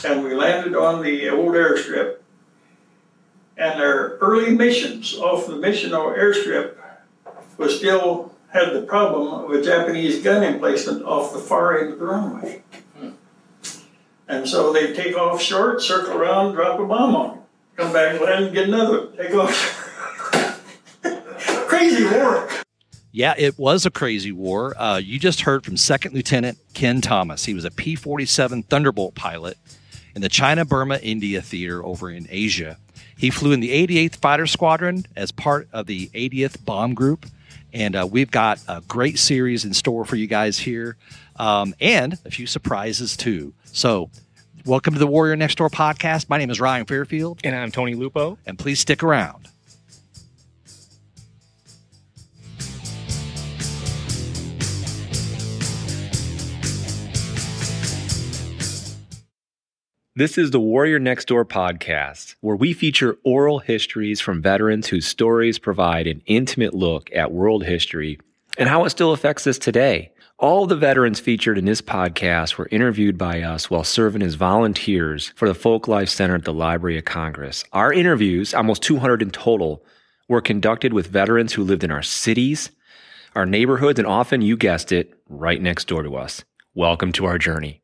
and we landed on the old airstrip. And their early missions off the mission or airstrip was still had the problem of a Japanese gun emplacement off the far end of the runway. And so they'd take off short, circle around, drop a bomb on it, come back, land, and get another, take off. Crazy war. Yeah, it was a crazy war. You just heard from Second Lieutenant Ken Thomas. He was a P-47 Thunderbolt pilot in the China-Burma-India theater over in Asia. He flew in the 88th Fighter Squadron as part of the 80th Bomb Group. And we've got a great series in store for you guys here, and a few surprises too. So welcome to the Warrior Next Door podcast. My name is Ryan Fairfield. And I'm Tony Lupo. And please stick around. This is the Warrior Next Door podcast, where we feature oral histories from veterans whose stories provide an intimate look at world history and how it still affects us today. All the veterans featured in this podcast were interviewed by us while serving as volunteers for the Folk Life Center at the Library of Congress. Our interviews, almost 200 in total, were conducted with veterans who lived in our cities, our neighborhoods, and often, you guessed it, right next door to us. Welcome to our journey.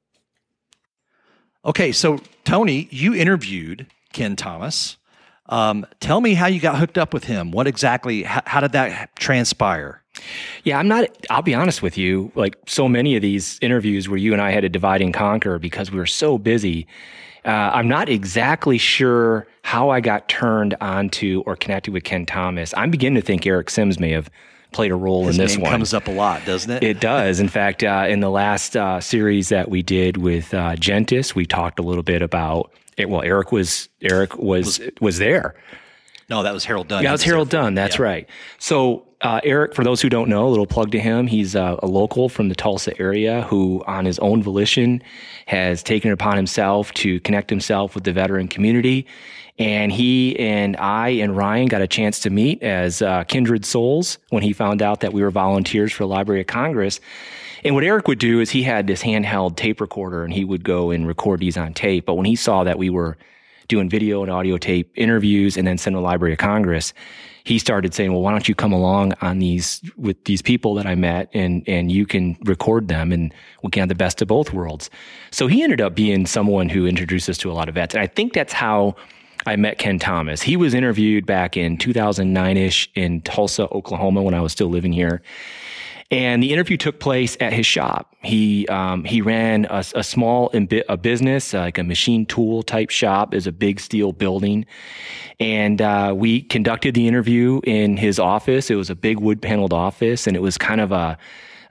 Okay, so Tony, you interviewed Ken Thomas. Tell me how you got hooked up with him. What exactly, how did that transpire? Yeah, I'll be honest with you, like so many of these interviews where you and I had to divide and conquer because we were so busy. I'm not exactly sure how I got turned onto or connected with Ken Thomas. I'm beginning to think Eric Sims may have played a role in this one. His name comes up a lot, doesn't it? It does. In fact, in the last series that we did with Gentis, we talked a little bit about it. Well, Eric was there. No, that was Harold Dunn. Yeah, that was Harold Dunn. That's right. So Eric, for those who don't know, a little plug to him. He's a local from the Tulsa area who, on his own volition, has taken it upon himself to connect himself with the veteran community. And he and I and Ryan got a chance to meet as kindred souls when he found out that we were volunteers for the Library of Congress. And what Eric would do is he had this handheld tape recorder and he would go and record these on tape. But when he saw that we were doing video and audio tape interviews and then send to the Library of Congress, he started saying, well, why don't you come along on these with these people that I met and you can record them and we can have the best of both worlds. So he ended up being someone who introduced us to a lot of vets. And I think that's how I met Ken Thomas. He was interviewed back in 2009-ish in Tulsa, Oklahoma, when I was still living here. And the interview took place at his shop. He ran a small business, like a machine tool type shop, is a big steel building. And we conducted the interview in his office. It was a big wood paneled office, and it was kind of a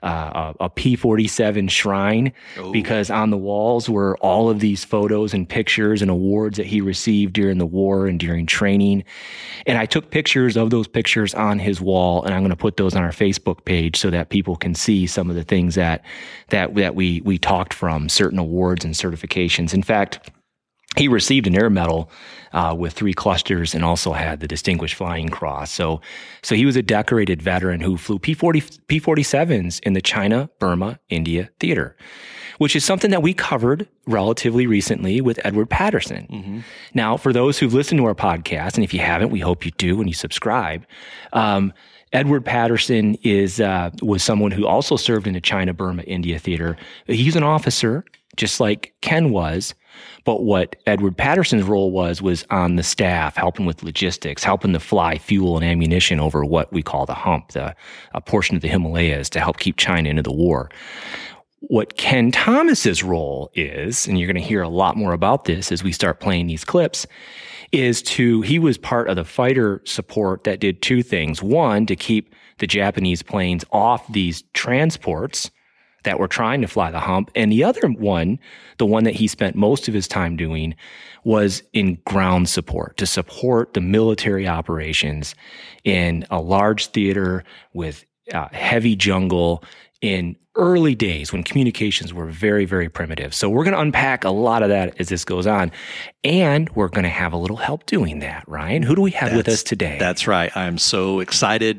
P-47 shrine. Ooh. Because on the walls were all of these photos and pictures and awards that he received during the war and during training. And I took pictures of those pictures on his wall, and I'm going to put those on our Facebook page so that people can see some of the things that we talked from, certain awards and certifications. In fact, he received an Air Medal with 3 clusters and also had the Distinguished Flying Cross. So he was a decorated veteran who flew P-47s in the China-Burma-India theater, which is something that we covered relatively recently with Edward Patterson. Mm-hmm. Now, for those who've listened to our podcast, and if you haven't, we hope you do when you subscribe, Edward Patterson was someone who also served in the China-Burma-India theater. He's an officer, just like Ken was. But what Edward Patterson's role was on the staff, helping with logistics, helping to fly fuel and ammunition over what we call the hump, a portion of the Himalayas to help keep China into the war. What Ken Thomas's role is, and you're going to hear a lot more about this as we start playing these clips, he was part of the fighter support that did 2 things. One, to keep the Japanese planes off these transports that were trying to fly the hump. And the other one, the one that he spent most of his time doing, was in ground support, to support the military operations in a large theater with heavy jungle in early days when communications were very, very primitive. So we're going to unpack a lot of that as this goes on. And we're going to have a little help doing that, Ryan. Who do we have with us today? That's right. I'm so excited.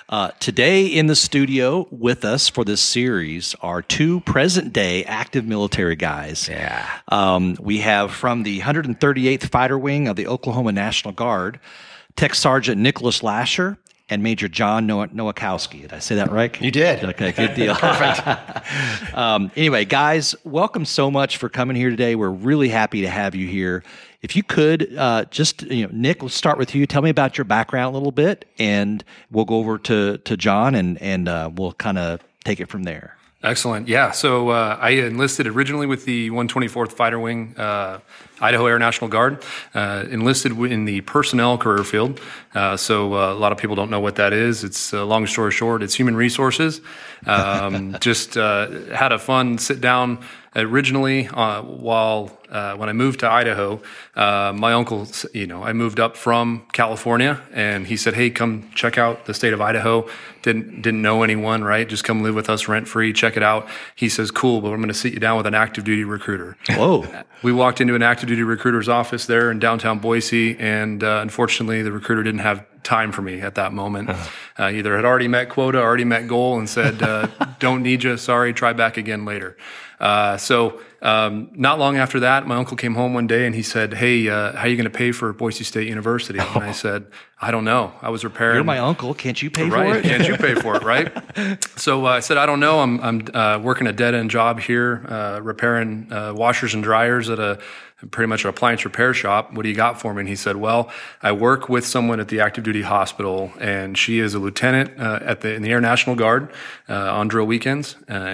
Today in the studio with us for this series are two present-day active military guys. Yeah. We have from the 138th Fighter Wing of the Oklahoma National Guard, Tech Sergeant Nicholas Lasher and Major John Nowakowski. Did I say that right? You did. Okay, good deal. Perfect. Anyway, guys, welcome so much for coming here today. We're really happy to have you here. If you could, Nick, let's start with you. Tell me about your background a little bit, and we'll go over to John, and we'll kind of take it from there. Excellent. Yeah. So I enlisted originally with the 124th Fighter Wing, Idaho Air National Guard, enlisted in the personnel career field. So a lot of people don't know what that is. It's long story short, it's human resources. Just had a fun sit down originally when I moved to Idaho. My uncle, I moved up from California, and he said, "Hey, come check out the state of Idaho." Didn't know anyone, right? Just come live with us rent free, check it out. He says, "Cool, but I'm going to sit you down with an active duty recruiter." Whoa. We walked into an active duty recruiter's office there in downtown Boise, and unfortunately, the recruiter didn't have time for me at that moment. Either had already met quota, already met goal, and said, "Don't need you. Sorry. Try back again later." So not long after that, my uncle came home one day and he said, "Hey, how are you going to pay for Boise State University?" And I said, "I don't know. I was repairing." You're my uncle. Can't you pay for Right? it? Can't you pay for it? Right? So I said, "I don't know. I'm working a dead end job here, repairing washers and dryers at pretty much an appliance repair shop. What do you got for me?" And he said, "Well, I work with someone at the active duty hospital, and she is a lieutenant in the Air National Guard on drill weekends,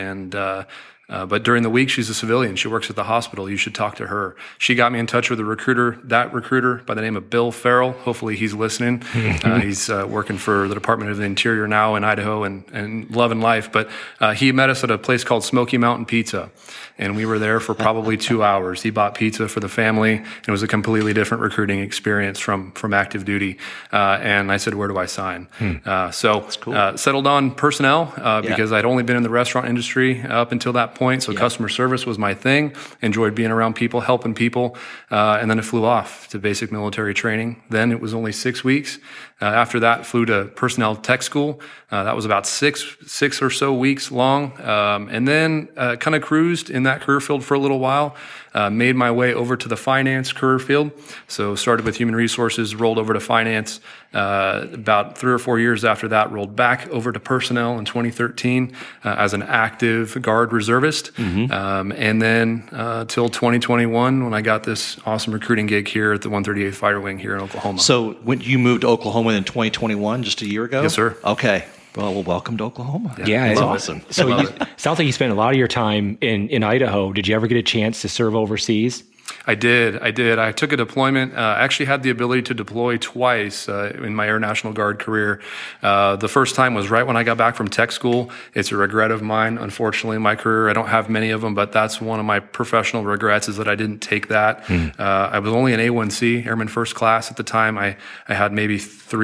but during the week, she's a civilian. She works at the hospital. You should talk to her." She got me in touch with that recruiter by the name of Bill Farrell. Hopefully he's listening. He's working for the Department of the Interior now in Idaho and loving life. But he met us at a place called Smoky Mountain Pizza, and we were there for probably 2 hours. He bought pizza for the family. It was a completely different recruiting experience from active duty. And I said, "Where do I sign?" So cool. Settled on personnel because I'd only been in the restaurant industry up until that point. So customer service was my thing. Enjoyed being around people, helping people. And then it flew off to basic military training. Then it was only 6 weeks. After that, flew to personnel tech school. That was about six or so weeks long. And then kind of cruised in that career field for a little while. Made my way over to the finance career field. So started with human resources, rolled over to finance. About 3 or 4 years after that, rolled back over to personnel in 2013 as an active Guard reservist. And then till 2021 when I got this awesome recruiting gig here at the 138th Fighter Wing here in Oklahoma. So when you moved to Oklahoma in 2021, just a year ago? Yes, sir. Okay. Well, welcome to Oklahoma. Yeah, That's it's awesome. So sounds like you spent a lot of your time in Idaho. Did you ever get a chance to serve overseas? I did. I took a deployment. I actually had the ability to deploy twice in my Air National Guard career. The first time was right when I got back from tech school. It's a regret of mine, unfortunately, in my career. I don't have many of them, but that's one of my professional regrets is that I didn't take that. I was only an A1C, Airman First Class at the time. I had maybe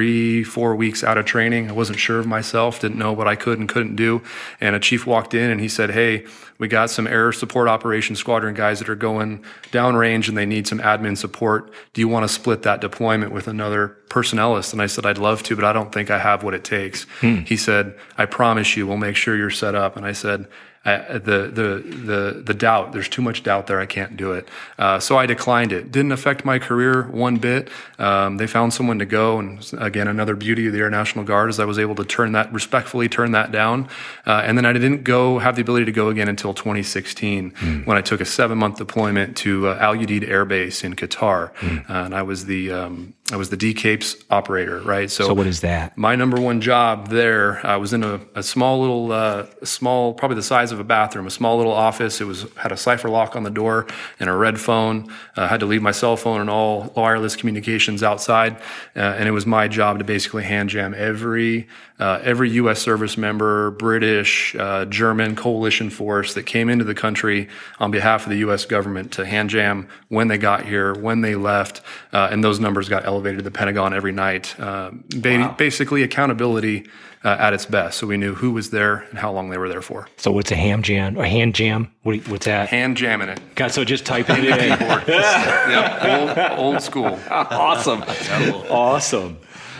3-4 weeks out of training. I wasn't sure of myself, didn't know what I could and couldn't do. And a chief walked in and he said, "Hey, we got some air support operations squadron guys that are going downrange and they need some admin support. Do you want to split that deployment with another personnelist?" And I said, "I'd love to, but I don't think I have what it takes." He said, "I promise you, we'll make sure you're set up." And I said, the doubt, there's too much doubt there. I can't do it. So I declined it. Didn't affect my career one bit. They found someone to go. And again, another beauty of the Air National Guard is I was able to respectfully turn that down. And then I didn't have the ability to go again until 2016 when I took a 7-month deployment to Al Udeid Air Base in Qatar. And I was the DCAPES operator, right? So what is that? My number one job there, I was in a small little, probably the size of a bathroom, a small little office. It had a cipher lock on the door and a red phone. I had to leave my cell phone and all wireless communications outside. And it was my job to basically hand jam every U.S. service member, British, German coalition force that came into the country on behalf of the U.S. government to hand jam when they got here, when they left, and those numbers got elevated to the Pentagon every night. Basically accountability at its best. So we knew who was there and how long they were there for. So what's a hand jam? What's that? Hand jamming it. God, so just typing it in. Yep, old school. Awesome. Awesome.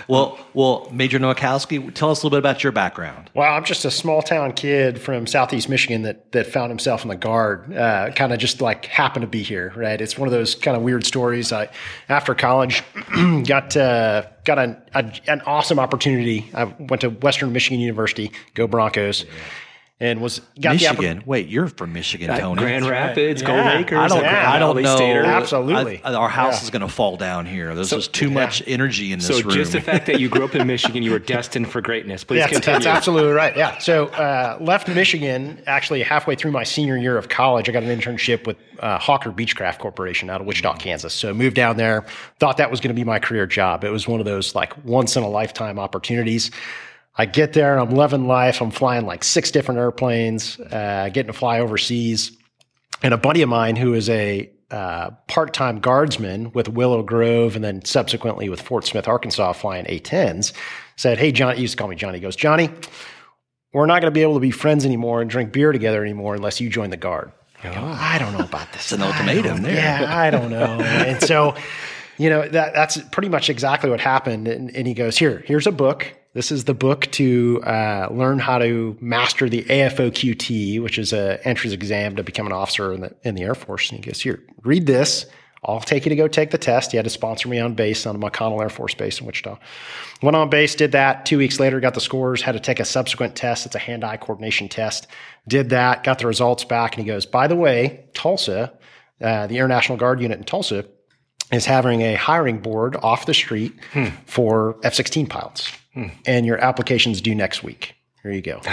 Well, Major Nowakowski, tell us a little bit about your background. Well, I'm just a small town kid from Southeast Michigan that found himself in the Guard, kind of just like happened to be here, right? It's one of those kind of weird stories. I, after college, got an awesome opportunity. I went to Western Michigan University, go Broncos. And got Michigan. Wait, you're from Michigan, Tony. Grand Rapids, Yeah. Gold Acres. I don't know. Stater. Absolutely. Our house is going to fall down here. There's just too much energy in this room. So just the fact that you grew up in Michigan, you were destined for greatness. Please continue. That's absolutely right. Yeah. So left Michigan actually halfway through my senior year of college. I got an internship with Hawker Beechcraft Corporation out of Wichita, Kansas. So moved down there, thought that was going to be my career job. It was one of those like once in a lifetime opportunities. I get there, I'm loving life. I'm flying like 6 different airplanes, getting to fly overseas. And a buddy of mine who is a part-time guardsman with Willow Grove and then subsequently with Fort Smith, Arkansas, flying A-10s, said, hey, Johnny, he used to call me Johnny. He goes, Johnny, we're not going to be able to be friends anymore and drink beer together anymore unless you join the Guard. I go, I don't know about this. It's an ultimatum there. Yeah, I don't know. And so, that's pretty much exactly what happened. And he goes, here's a book. This is the book to learn how to master the AFOQT, which is an entrance exam to become an officer in the Air Force. And he goes, here, read this. I'll take you to go take the test. He had to sponsor me on base on McConnell Air Force Base in Wichita. Went on base, did that. 2 weeks later, got the scores, had to take a subsequent test. It's a hand-eye coordination test. Did that, got the results back. And he goes, by the way, Tulsa, the Air National Guard unit in Tulsa, is having a hiring board off the street for F-16 pilots. And your application's due next week. Here you go.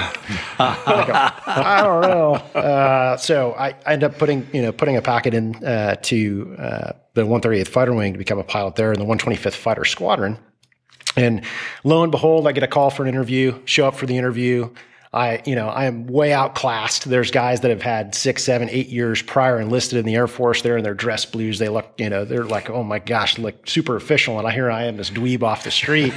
I don't know. So I end up putting a packet in to the 138th Fighter Wing to become a pilot there in the 125th Fighter Squadron. And lo and behold, I get a call for an interview, show up for the interview. I am way outclassed. There's guys that have had 6, 7, 8 years prior enlisted in the Air Force. They're in their dress blues. They look, they're like, oh my gosh, like super official. And here I am, this dweeb off the street.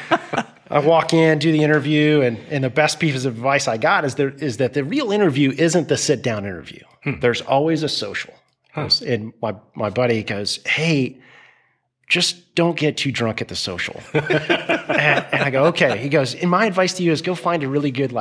I walk in, do the interview, and the best piece of advice I got is that the real interview isn't the sit down interview. There's always a social. And my buddy goes, hey, just don't get too drunk at the social. and I go, okay. He goes, and my advice to you is go find a really good,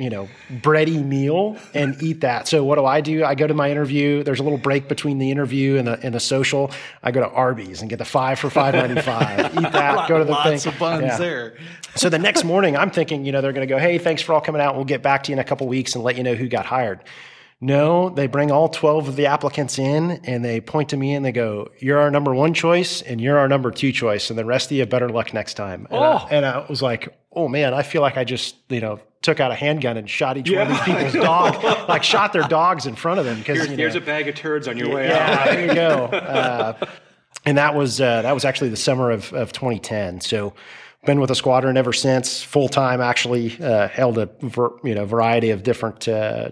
bready meal and eat that. So what do? I go to my interview. There's a little break between the interview and the social. I go to Arby's and get the 5 for $5.95. Eat that. Go to the lots thing. of buns there. So the next morning, I'm thinking, they're going to go, hey, thanks for all coming out. We'll get back to you in a couple weeks and let you know who got hired. No, they bring all 12 of the applicants in and they point to me and they go, you're our number 1 choice and you're our number 2 choice. And the rest of you, better luck next time. And I was like, oh man, I feel like I just, took out a handgun and shot each one of these people's dogs, like shot their dogs in front of them. Here's a bag of turds on your way out. Yeah, there you go. And that was actually the summer of 2010. So been with the squadron ever since, full time. Actually, held a variety of different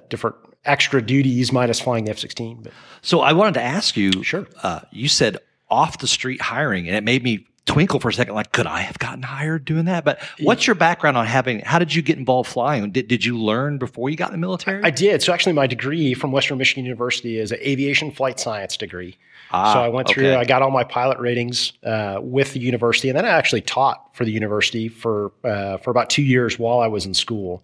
extra duties, minus flying the F-16. But. So I wanted to ask you. Sure. You said off the street hiring, and it made me twinkle for a second. Like, could I have gotten hired doing that? But what's your background on how did you get involved flying? Did you learn before you got in the military? I did. So actually, my degree from Western Michigan University is an aviation flight science degree. So I went through, I got all my pilot ratings with the university, and then I actually taught for the university for about 2 years while I was in school.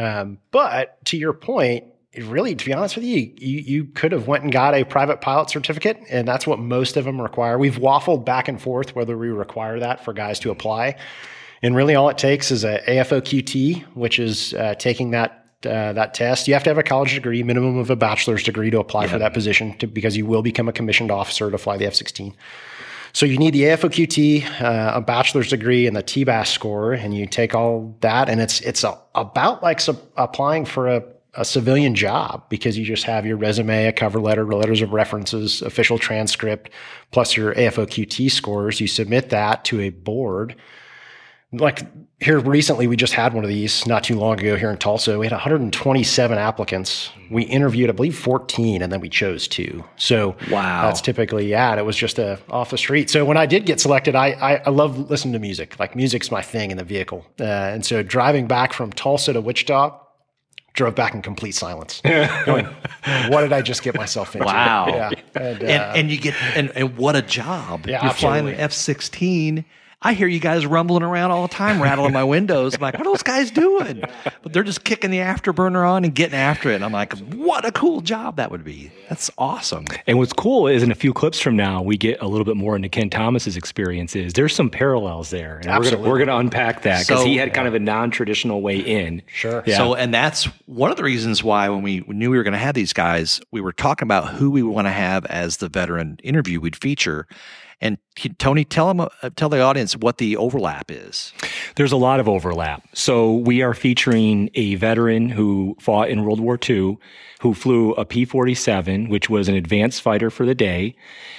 But to your point, really, to be honest with you, you could have went and got a private pilot certificate, and that's what most of them require. We've waffled back and forth whether we require that for guys to apply. And really all it takes is a AFOQT, which is taking that test. You have to have a college degree, minimum of a bachelor's degree to apply for that position because you will become a commissioned officer to fly the F-16. So you need the AFOQT, a bachelor's degree, and the TBAS score, and you take all that, and it's about like applying for a civilian job because you just have your resume, a cover letter, letters of references, official transcript, plus your AFOQT scores. You submit that to a board. Like here recently, we just had one of these not too long ago here in Tulsa. We had 127 applicants. We interviewed, I believe, 14, and then we chose 2. So wow, that's typically, and it was just off the street. So when I did get selected, I love listening to music. Like music's my thing in the vehicle. And so driving back from Tulsa to Wichita, drove back in complete silence, going, "What did I just get myself into?" Wow! Yeah. And you get and what a job! Yeah, You're absolutely. flying an F-16 I hear you guys rumbling around all the time, rattling my windows. I'm like, what are those guys doing? But they're just kicking the afterburner on and getting after it. And I'm like, what a cool job that would be. That's awesome. And what's cool is in a few clips from now, we get a little bit more into Ken Thomas's experiences. There's some parallels there. And we're going to unpack that because he had kind of a non-traditional way in. Sure. Yeah. So, and that's one of the reasons why when we knew we were going to have these guys, we were talking about who we want to have as the veteran interview we'd feature. And Tony, tell the audience what the overlap is. There's a lot of overlap. So we are featuring a veteran who fought in World War II, who flew a P-47, which was an advanced fighter for the day,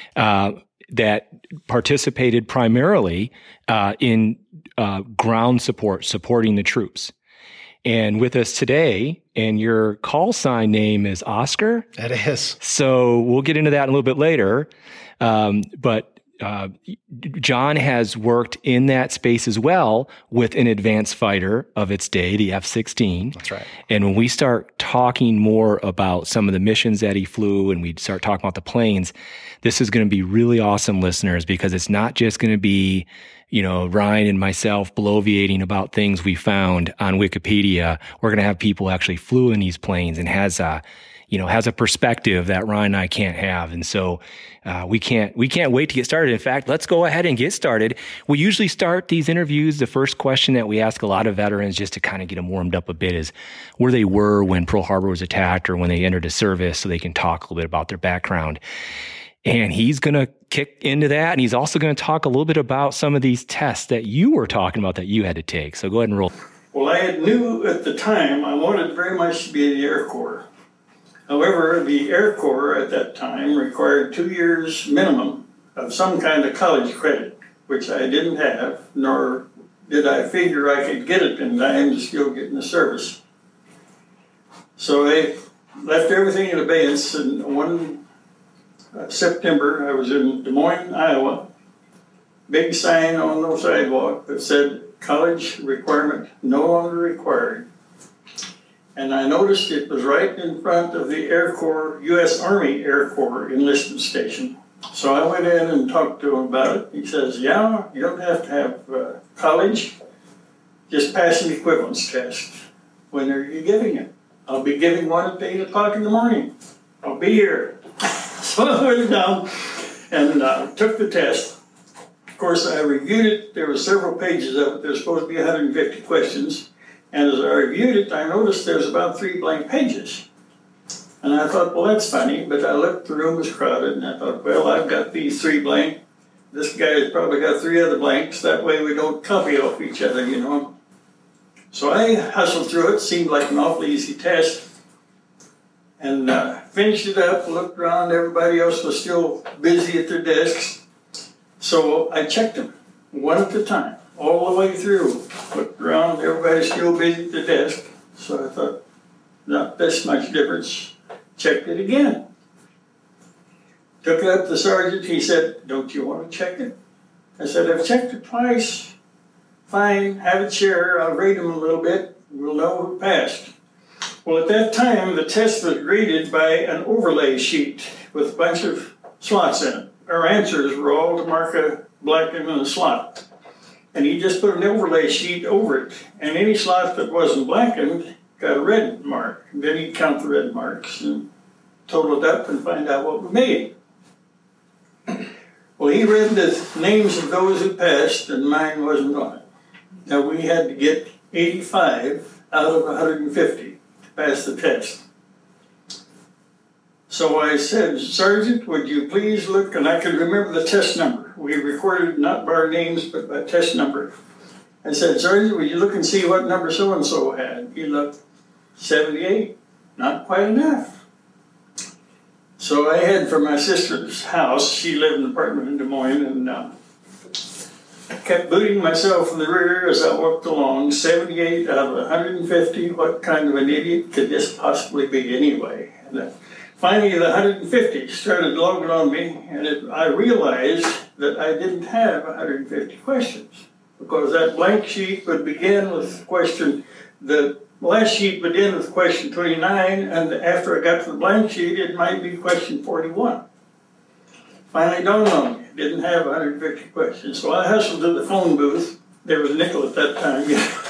that participated primarily in ground support, supporting the troops. And with us today, and your call sign name is Oscar? It is. So we'll get into that a little bit later. But John has worked in that space as well with an advanced fighter of its day, the F-16. That's right. And when we start talking more about some of the missions that he flew and we start talking about the planes, this is going to be really awesome, listeners, because it's not just going to be, Ryan and myself bloviating about things we found on Wikipedia. We're going to have people who actually flew in these planes and has a perspective that Ryan and I can't have. And so we can't wait to get started. In fact, let's go ahead and get started. We usually start these interviews. The first question that we ask a lot of veterans just to kind of get them warmed up a bit is where they were when Pearl Harbor was attacked or when they entered a service so they can talk a little bit about their background. And he's going to kick into that. And he's also going to talk a little bit about some of these tests that you were talking about that you had to take. So go ahead and roll. Well, I knew at the time I wanted very much to be in the Air Corps. However, the Air Corps at that time required 2 years minimum of some kind of college credit, which I didn't have, nor did I figure I could get it in time to still get in the service. So I left everything in abeyance, and one September I was in Des Moines, Iowa. Big sign on the sidewalk that said, college requirement no longer required. And I noticed it was right in front of the Air Corps, U.S. Army Air Corps enlistment station. So I went in and talked to him about it. He says, yeah, you don't have to have college, just pass an equivalence test. When are you giving it? I'll be giving one at 8 o'clock in the morning. I'll be here. So I went down and took the test. Of course, I reviewed it. There were several pages of it. There's supposed to be 150 questions. And as I reviewed it, I noticed there's about 3 blank pages. And I thought, well, that's funny. But I looked, the room was crowded, and I thought, well, I've got these 3 blank. This guy's probably got 3 other blanks. That way we don't copy off each other, So I hustled through it. Seemed like an awfully easy test. And finished it up, looked around. Everybody else was still busy at their desks. So I checked them one at a time, all the way through. Looked around, everybody's still busy at the desk. So I thought, not this much difference. Checked it again. Took it up to the sergeant. He said, don't you want to check it? I said, I've checked it twice. Fine, have a chair. I'll rate them a little bit. We'll know who passed. Well, at that time, the test was graded by an overlay sheet with a bunch of slots in it. Our answers were all to mark a black and a slot. And he just put an overlay sheet over it. And any slot that wasn't blackened got a red mark. And then he'd count the red marks and total it up and find out what we made. Well, he read the names of those who passed, and mine wasn't on it. Now, we had to get 85 out of 150 to pass the test. So I said, Sergeant, would you please look, and I could remember the test number. We recorded not by our names, but by test number. I said, Sergeant, would you look and see what number so-and-so had? He looked, 78, not quite enough. So I had from my sister's house, she lived in an apartment in Des Moines, and I kept booting myself in the rear as I walked along, 78 out of 150. What kind of an idiot could this possibly be anyway? And finally, the 150 started logging on me, and I realized that I didn't have 150 questions because that blank sheet would begin with question, the last sheet would end with question 29, and after I got to the blank sheet, it might be question 41. Finally dawned on me, Didn't have 150 questions. So I hustled to the phone booth. There was a nickel at that time.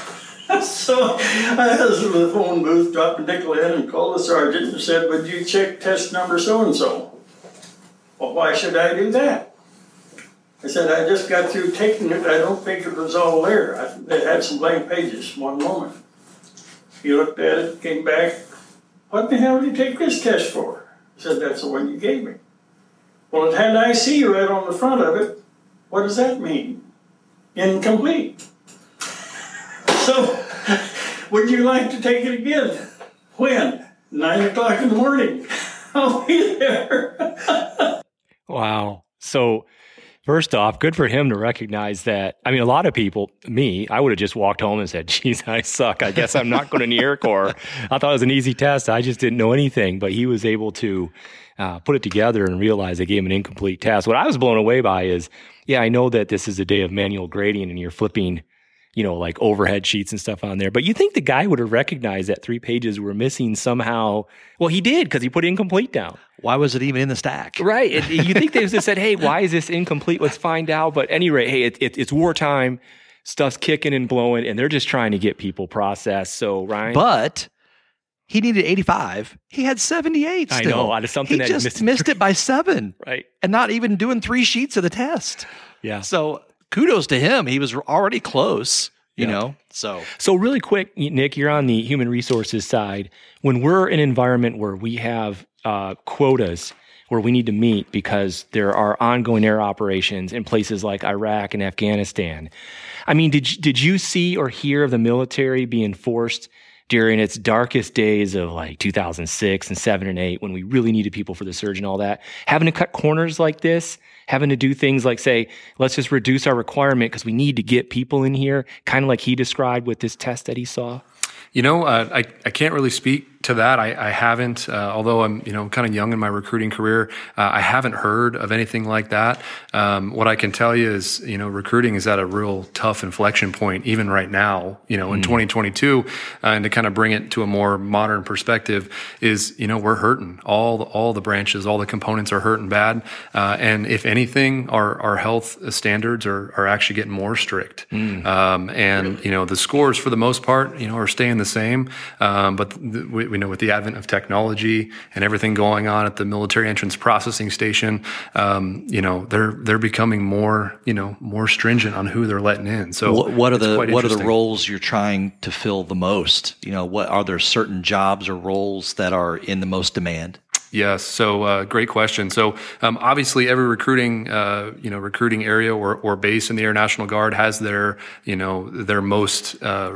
So I hustled to the phone booth, dropped a nickel in, and called the sergeant and said, "Would you check test number so-and-so?" "Well, why should I do that?" I said, "I just got through taking it. I don't think it was all there. They had some blank pages." One moment. He looked at it, came back. "What the hell did you take this test for?" I said, "That's the one you gave me." "Well, it had IC right on the front of it. What does that mean?" "Incomplete." "So, would you like to take it again?" "When?" 9 o'clock in the morning. I'll be there. Wow. So first off, good for him to recognize that. I mean, a lot of people, me, I would have just walked home and said, "Geez, I suck. I guess I'm not going to the Air Corps." I thought it was an easy test. I just didn't know anything. But he was able to put it together and realize they gave him an incomplete test. What I was blown away by is, yeah, I know that this is a day of manual grading and you're flipping, like overhead sheets and stuff on there. But you think the guy would have recognized that 3 pages were missing somehow? Well, he did, because he put incomplete down. Why was it even in the stack? Right. You think they just said, "Hey, why is this incomplete? Let's find out." But at any rate, hey, it's wartime. Stuff's kicking and blowing, and they're just trying to get people processed. So, Ryan. But he needed 85. He had 78 still. I know. Out of something he that just missed it by 7. Right. And not even doing 3 sheets of the test. Yeah. So kudos to him. He was already close, you know. So really quick, Nick, you're on the human resources side. When we're in an environment where we have quotas where we need to meet because there are ongoing air operations in places like Iraq and Afghanistan. I mean, did you see or hear of the military being forced during its darkest days of like 2006 and 7 and 8, when we really needed people for the surge and all that, having to cut corners like this, having to do things like say, let's just reduce our requirement because we need to get people in here, kind of like he described with this test that he saw? I can't really speak to that. I haven't, although I'm, kind of young in my recruiting career, I haven't heard of anything like that. What I can tell you is, recruiting is at a real tough inflection point, even right now, in 2022, and to kind of bring it to a more modern perspective is, we're hurting. All the branches, all the components are hurting bad. And if anything, our health standards are actually getting more strict. The scores for the most part, are staying the same. But we know with the advent of technology and everything going on at the military entrance processing station, they're becoming more stringent on who they're letting in. So what are the roles you're trying to fill the most? What are there certain jobs or roles that are in the most demand? Yes. So, great question. So, obviously every recruiting area or base in the Air National Guard has their most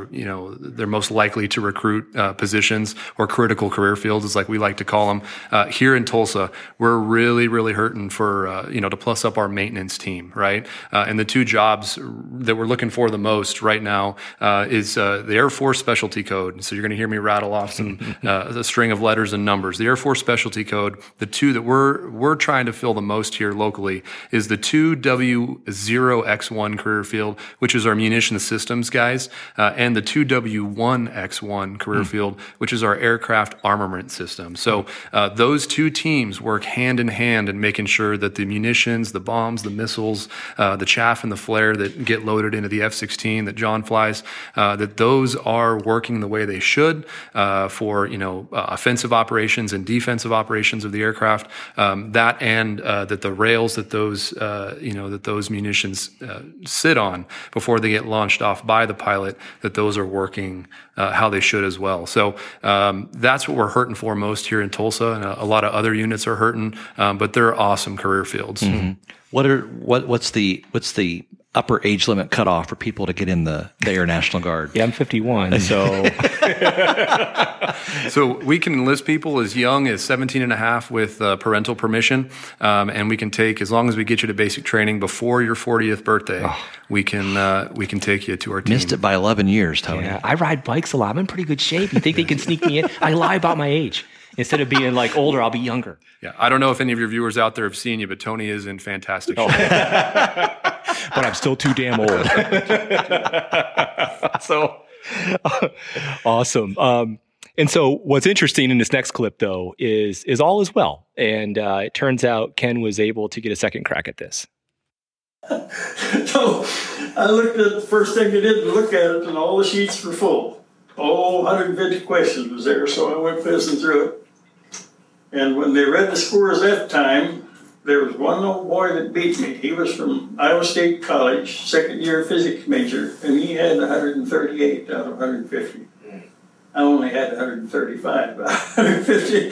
likely to recruit positions or critical career fields, is like we like to call them. Here in Tulsa, we're really, really hurting for, to plus up our maintenance team, right? And the 2 jobs that we're looking for the most right now, is, the Air Force Specialty Code. So you're going to hear me rattle off some, a string of letters and numbers. The Air Force Specialty Code. The 2 that we're trying to fill the most here locally is the 2W0X1 career field, which is our munitions systems guys, and the 2W1X1 career field, which is our aircraft armament system. So those 2 teams work hand in hand in making sure that the munitions, the bombs, the missiles, the chaff and the flare that get loaded into the F-16 that John flies, that those are working the way they should for offensive operations and defensive operations of the aircraft, that the rails that those munitions sit on before they get launched off by the pilot, that those are working how they should as well. So that's what we're hurting for most here in Tulsa, and a lot of other units are hurting, but they're awesome career fields. Mm-hmm. What's the upper age limit cutoff for people to get in the Air National Guard? Yeah, I'm 51, so so we can enlist people as young as 17 and a half with parental permission, and we can take, as long as we get you to basic training before your 40th birthday, we can take you to our team. Missed it by 11 years, Tony. Yeah, I ride bikes a lot. I'm in pretty good shape. You think they can sneak me in? I lie about my age. Instead of being like older, I'll be younger. Yeah, I don't know if any of your viewers out there have seen you, but Tony is in fantastic shape. But I'm still too damn old. So awesome. And so what's interesting in this next clip, though, is all is well. And it turns out Ken was able to get a second crack at this. So I looked at the first thing I did to look at it, and all the sheets were full. All 150 questions was there, so I went fizzing through it. And when they read the scores that time, there was one old boy that beat me. He was from Iowa State College, second year physics major, and he had 138 out of 150. I only had 135 out of 150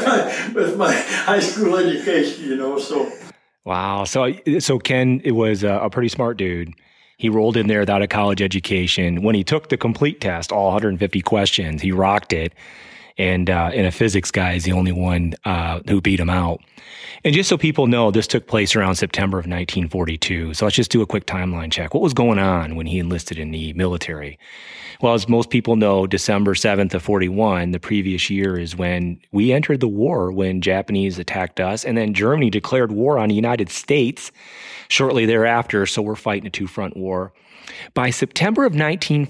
with my high school education, so. Wow. So Ken, it was a pretty smart dude. He rolled in there without a college education. When he took the complete test, all 150 questions, he rocked it. And a physics guy is the only one who beat him out. And just so people know, this took place around September of 1942. So let's just do a quick timeline check. What was going on when he enlisted in the military? Well, as most people know, December 7th of 41, the previous year, is when we entered the war, when Japanese attacked us, and then Germany declared war on the United States shortly thereafter. So we're fighting a two-front war. By September of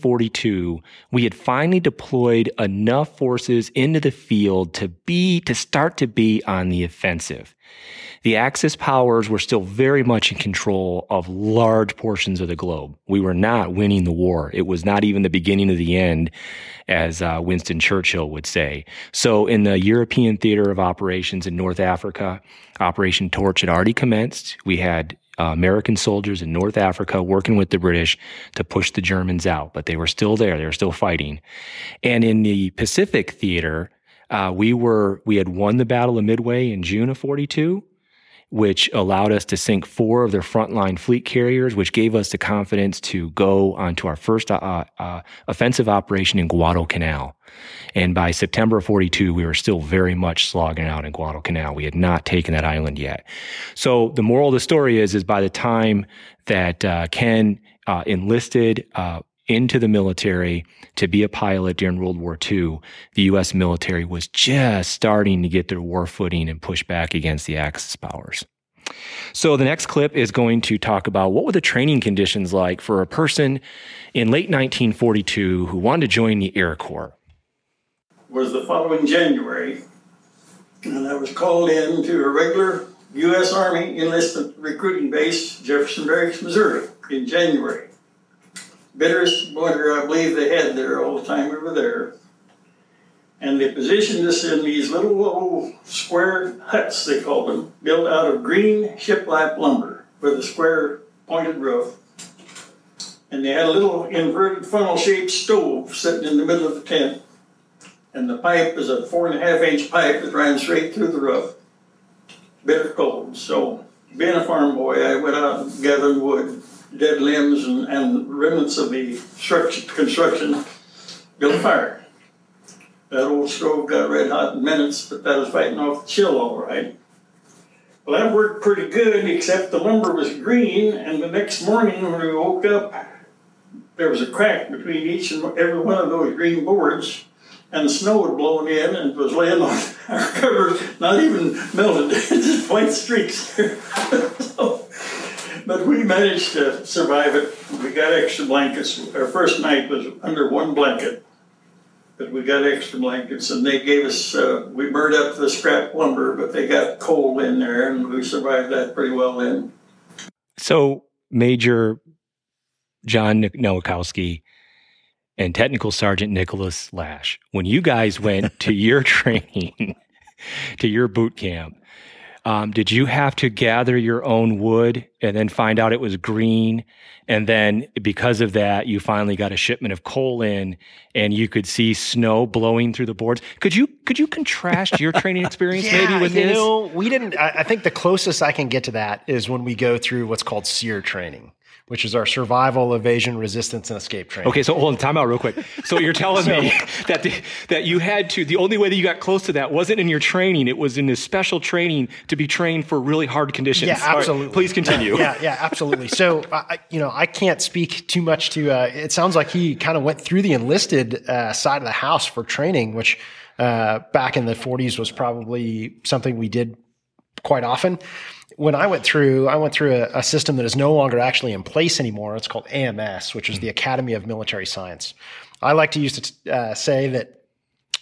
1942, we had finally deployed enough forces into the field to start to be on the offensive. The Axis powers were still very much in control of large portions of the globe. We were not winning the war. It was not even the beginning of the end, as Winston Churchill would say. So in the European theater of operations in North Africa, Operation Torch had already commenced. We had American soldiers in North Africa working with the British to push the Germans out, but they were still there. They were still fighting. And in the Pacific theater, we had won the Battle of Midway in June of 42, which allowed us to sink 4 of their frontline fleet carriers, which gave us the confidence to go onto our first offensive operation in Guadalcanal. And by September of 42, we were still very much slogging out in Guadalcanal. We had not taken that island yet. So the moral of the story is by the time that Ken enlisted into the military to be a pilot during World War II, the U.S. military was just starting to get their war footing and push back against the Axis powers. So the next clip is going to talk about what were the training conditions like for a person in late 1942 who wanted to join the Air Corps. Was the following January, and I was called in to a regular U.S. Army enlistment recruiting base, Jefferson Barracks, Missouri, in January. Bitterest winter I believe they had there all the time we were there. And they positioned us in these little square huts, they called them, built out of green shiplap lumber with a square pointed roof. And they had a little inverted funnel-shaped stove sitting in the middle of the tent. And the pipe is a 4.5-inch pipe that ran straight through the roof. Bitter cold. So, being a farm boy, I went out and gathered wood, dead limbs and remnants of the construction, built a fire. That old stove got red hot in minutes, but that was fighting off the chill all right. Well, that worked pretty good, except the lumber was green, and the next morning when we woke up, there was a crack between each and every one of those green boards, and the snow had blown in and it was laying on our covers, not even melted, just white streaks. But we managed to survive it. We got extra blankets. Our first night was under one blanket, but we got extra blankets, and they gave us, we burned up the scrap lumber, but they got coal in there, and we survived that pretty well then. So Major John Nowakowski and Technical Sergeant Nicholas Lash, when you guys went to your training, to your boot camp, did you have to gather your own wood and then find out it was green? And then because of that, you finally got a shipment of coal in and you could see snow blowing through the boards. Could you contrast your training experience maybe with his? We didn't. I think the closest I can get to that is when we go through what's called SEER training, which is our survival, evasion, resistance, and escape training. Okay, so hold on, time out real quick. So you're telling me that you had to, the only way that you got close to that wasn't in your training, it was in this special training to be trained for really hard conditions. Yeah, absolutely. Right, please continue. Yeah, absolutely. So, I can't speak too much to, it sounds like he kind of went through the enlisted side of the house for training, which back in the 40s was probably something we did quite often. When I went through a system that is no longer actually in place anymore. It's called AMS, which is the Academy of Military Science. I like to use to say that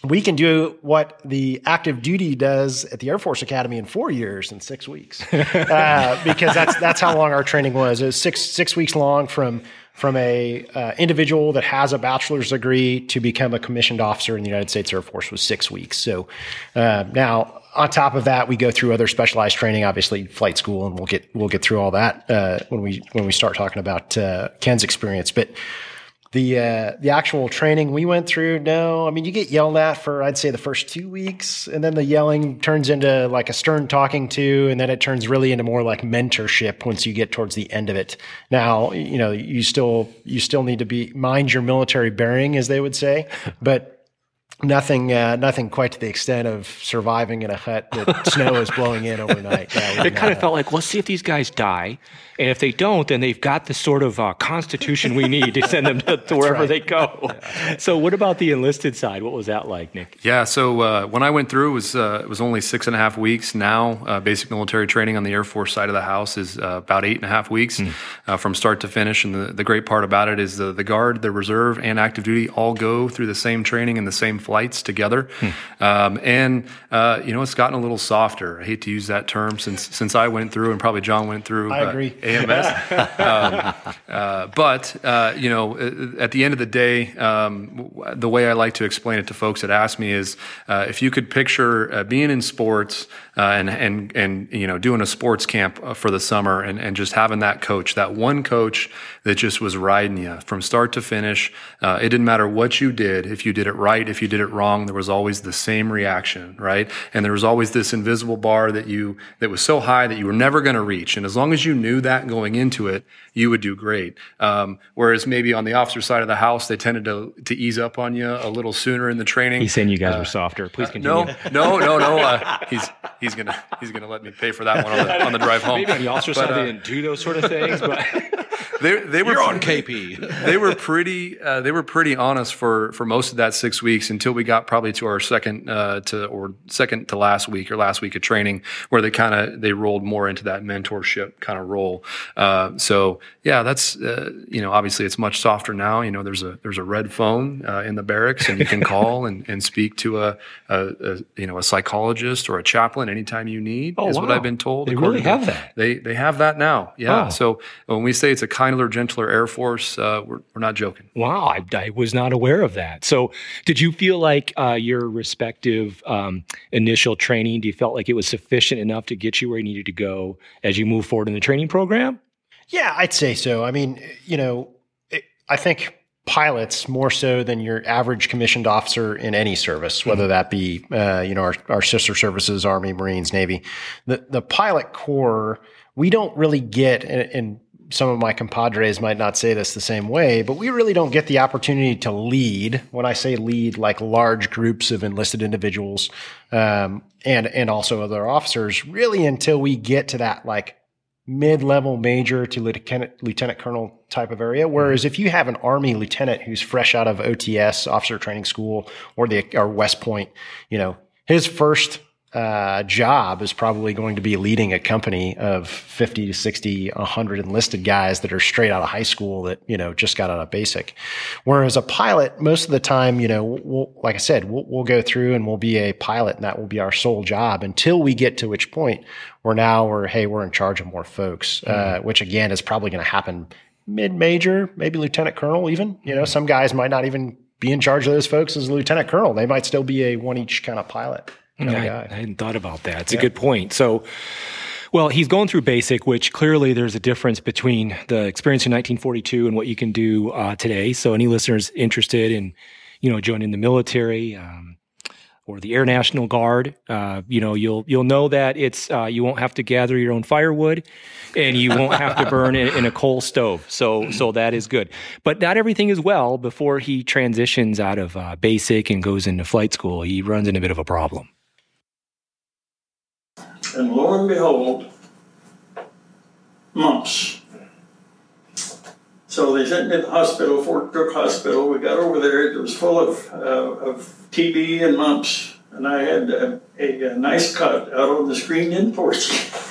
we can do what the active duty does at the Air Force Academy in 4 years in 6 weeks, because that's how long our training was. It was six weeks long from a individual that has a bachelor's degree to become a commissioned officer in the United States Air Force was 6 weeks. So now on top of that, we go through other specialized training, obviously flight school, and we'll get through all that when we start talking about Ken's experience, but. The actual training we went through, no, I mean, you get yelled at for, I'd say, the first 2 weeks, and then the yelling turns into like a stern talking to, and then it turns really into more like mentorship once you get towards the end of it. Now, you still need to mind your military bearing, as they would say, but nothing quite to the extent of surviving in a hut that snow is blowing in overnight. Yeah, it kind of felt like, let's see if these guys die. And if they don't, then they've got the sort of constitution we need to send them to wherever they go. Yeah. So what about the enlisted side? What was that like, Nick? Yeah, so when I went through, it was only 6.5 weeks. Now, basic military training on the Air Force side of the house is about 8.5 weeks from start to finish. And the great part about it is the Guard, the Reserve, and active duty all go through the same training and the same flights together. It's gotten a little softer. I hate to use that term since I went through, and probably John went through. I agree. AMS. But at the end of the day, the way I like to explain it to folks that ask me is, if you could picture being in sports and doing a sports camp for the summer and just having that coach, that one coach that just was riding you from start to finish. It didn't matter what you did. If you did it right, if you did it wrong, there was always the same reaction, right? And there was always this invisible bar that was so high that you were never going to reach. And as long as you knew that going into it, you would do great. Whereas maybe on the officer side of the house, they tended to ease up on you a little sooner in the training. He's saying you guys were softer. Please continue. No. He's gonna let me pay for that one on the drive home. Maybe on the officer side they didn't do those sort of things, but. They were You're on KP. They were pretty honest for most of that 6 weeks until we got probably to our second to last week of training, where they rolled more into that mentorship kind of role. So yeah, that's obviously it's much softer now. There's a red phone in the barracks, and you can call and speak to a psychologist or a chaplain anytime you need. Is what I've been told. They really have that. They have that now. Yeah. Oh. So when we say it's a kinder, gentler Air Force, we're not joking. Wow, I was not aware of that. So did you feel like your respective initial training, do you felt like it was sufficient enough to get you where you needed to go as you move forward in the training program? Yeah, I'd say so. I mean, I think pilots more so than your average commissioned officer in any service, whether that be, our sister services, Army, Marines, Navy, the pilot corps, we don't really get, and some of my compadres might not say this the same way, but we really don't get the opportunity to lead. When I say lead, like large groups of enlisted individuals, and also other officers, really until we get to that like mid-level major to lieutenant colonel type of area. Whereas if you have an Army lieutenant who's fresh out of OTS, officer training school, or West Point, his first job is probably going to be leading a company of 50 to 60, 100 enlisted guys that are straight out of high school that, just got out of basic. Whereas a pilot, most of the time, like I said, we'll go through and we'll be a pilot, and that will be our sole job until we get to which point we're in charge of more folks, which again is probably going to happen mid-major, maybe lieutenant colonel even. Some guys might not even be in charge of those folks as a lieutenant colonel. They might still be a one each kind of pilot. I hadn't thought about that. It's a good point. So, well, he's going through basic, which clearly there's a difference between the experience in 1942 and what you can do today. So any listeners interested in, joining the military or the Air National Guard, you'll know that it's you won't have to gather your own firewood, and you won't have to burn in a coal stove. So that is good. But not everything is well. Before he transitions out of basic and goes into flight school, he runs into a bit of a problem. And lo and behold, mumps. So they sent me to the hospital, Fort Cook Hospital. We got over there. It was full of TB and mumps. And I had a nice cut out on the screened-in porch.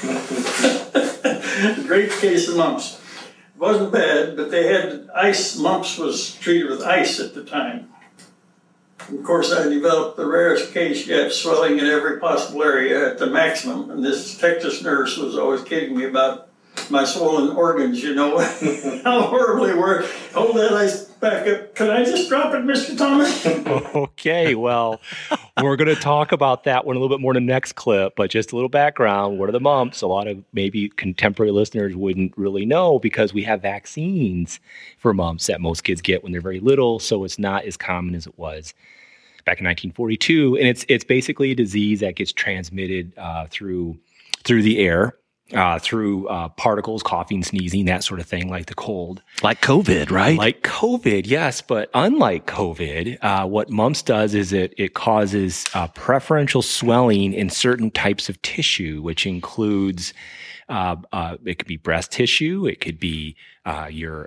Great case of mumps. It wasn't bad, but they had ice. Mumps was treated with ice at the time. Of course, I developed the rarest case yet, swelling in every possible area at the maximum. And this Texas nurse was always kidding me about my swollen organs, how horribly were. Hold that ice back up. Can I just drop it, Mr. Thomas? Okay, well, we're going to talk about that one a little bit more in the next clip, but just a little background. What are the mumps? A lot of maybe contemporary listeners wouldn't really know because we have vaccines for mumps that most kids get when they're very little, so it's not as common as it was back in 1942. And it's basically a disease that gets transmitted through the air. Through particles, coughing, sneezing, that sort of thing, like the cold. Like COVID, right? Like COVID, yes. But unlike COVID, what mumps does is it causes preferential swelling in certain types of tissue, which includes it could be breast tissue, it could be your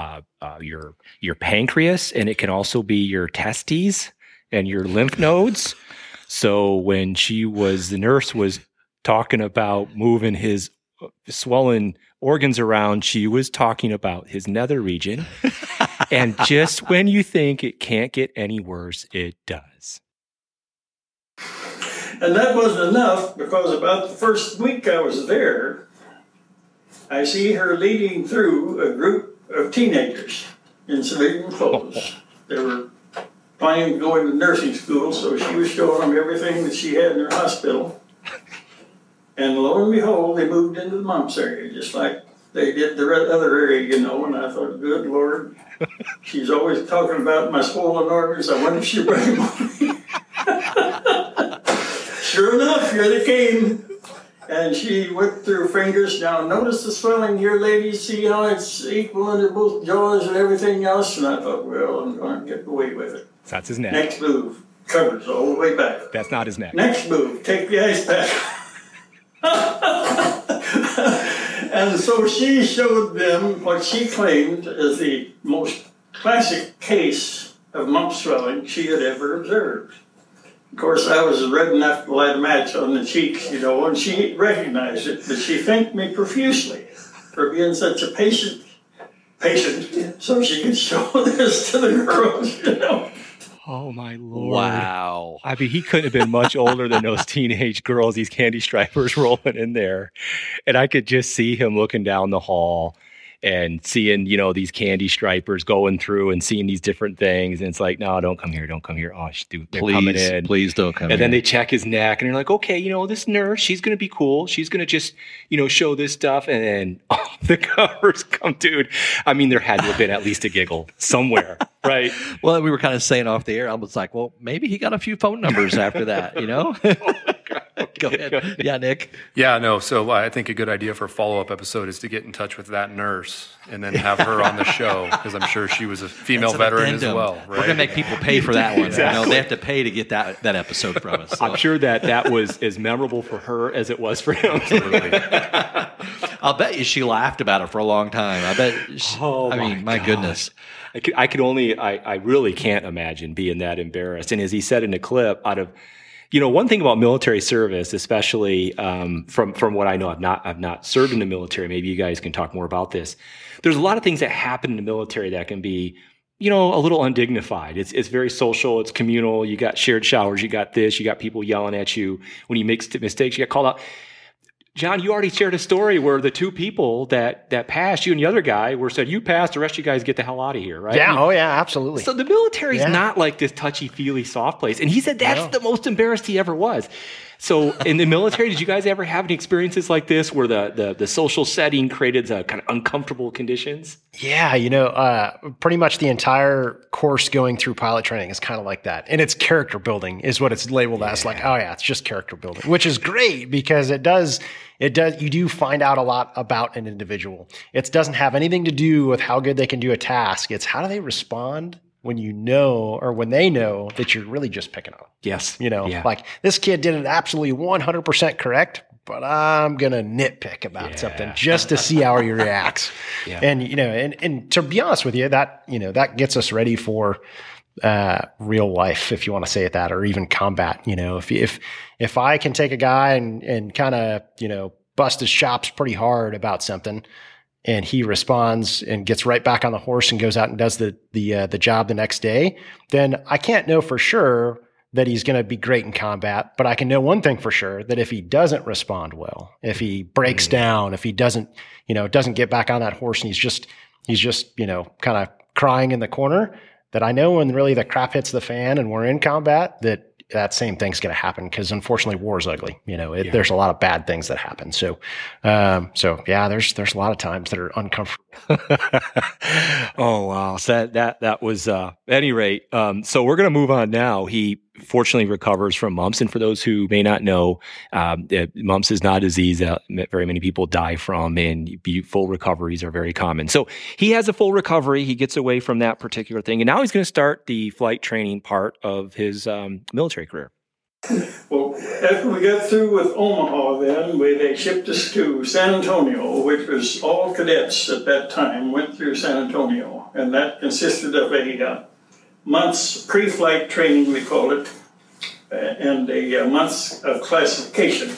pancreas, and it can also be your testes and your lymph nodes. So when the nurse was talking about moving his swollen organs around, she was talking about his nether region. And just when you think it can't get any worse, it does. And that wasn't enough, because about the first week I was there, I see her leading through a group of teenagers in civilian clothes. They were planning to go into nursing school, so she was showing them everything that she had in her hospital. And lo and behold, they moved into the mumps area, just like they did the other area, and I thought, good Lord, she's always talking about my swollen organs. I wonder if she'll bring them on me. Sure enough, here they came. And she went through her fingers. Now, notice the swelling here, ladies. See how it's equal under both jaws and everything else? And I thought, well, I'm going to get away with it. That's his neck. Next move, covers all the way back. That's not his neck. Next move, take the ice pack. And so she showed them what she claimed is the most classic case of mump swelling she had ever observed. Of course, I was red enough to light a match on the cheeks, and she recognized it, but she thanked me profusely for being such a patient, so she could show this to the girls, Oh, my Lord. Wow. I mean, he couldn't have been much older than those teenage girls, these candy stripers rolling in there. And I could just see him looking down the hall and seeing, these candy stripers going through and seeing these different things. And it's like, no, don't come here. Don't come here. Oh, dude, they're coming in. Please don't come and here. Then they check his neck and they're like, okay, this nurse, she's going to be cool. She's going to just, show this stuff. And then the covers come, dude. I mean, there had to have been at least a giggle somewhere, right? Well, we were kind of saying off the air, I was like, well, maybe he got a few phone numbers after that, Go ahead. Yeah, Nick. Yeah, no. So I think a good idea for a follow-up episode is to get in touch with that nurse and then have her on the show, because I'm sure she was a female veteran as well. Right? We're going to make people pay for that one. Exactly. They have to pay to get that episode from us. So. I'm sure that was as memorable for her as it was for him. Absolutely. I'll bet you she laughed about it for a long time. I bet. My goodness. I really can't imagine being that embarrassed. And as he said in the clip, one thing about military service, especially from what I know, I've not served in the military. Maybe you guys can talk more about this. There's a lot of things that happen in the military that can be, a little undignified. It's very social. It's communal. You got shared showers. You got this. You got people yelling at you when you make mistakes. You get called out. John, you already shared a story where the two people that passed, you and the other guy, said, you passed, the rest of you guys get the hell out of here, right? Yeah, absolutely. So the military's not like this touchy-feely soft place. And he said that's the most embarrassed he ever was. So in the military, did you guys ever have any experiences like this where the social setting created kind of uncomfortable conditions? Yeah, pretty much the entire course going through pilot training is kind of like that. And it's character building is what it's labeled as. Like, it's just character building, which is great because it does, you do find out a lot about an individual. It doesn't have anything to do with how good they can do a task. It's how do they respond when when they know that you're really just picking on them. Yes. Like this kid did it absolutely 100% correct, but I'm going to nitpick about something just to see how he reacts. And, and to be honest with you, that gets us ready for real life, if you want to say it that, or even combat. If I can take a guy and kind of, bust his chops pretty hard about something, and he responds and gets right back on the horse and goes out and does the job the next day, then I can't know for sure that he's going to be great in combat. But I can know one thing for sure, that if he doesn't respond well, if he breaks down, if he doesn't get back on that horse and he's just kind of crying in the corner, that I know when really the crap hits the fan and we're in combat, that same thing's going to happen, because unfortunately war is ugly. There's a lot of bad things that happen. So there's a lot of times that are uncomfortable. Oh, wow. So that was, at any rate. So we're going to move on now. He fortunately recovers from mumps. And for those who may not know, mumps is not a disease that very many people die from, and full recoveries are very common. So he has a full recovery. He gets away from that particular thing. And now he's going to start the flight training part of his military career. Well, after we got through with Omaha, then they shipped us to San Antonio, which was all cadets at that time went through San Antonio, and that consisted of a month's pre-flight training, we called it, and a month's of classification.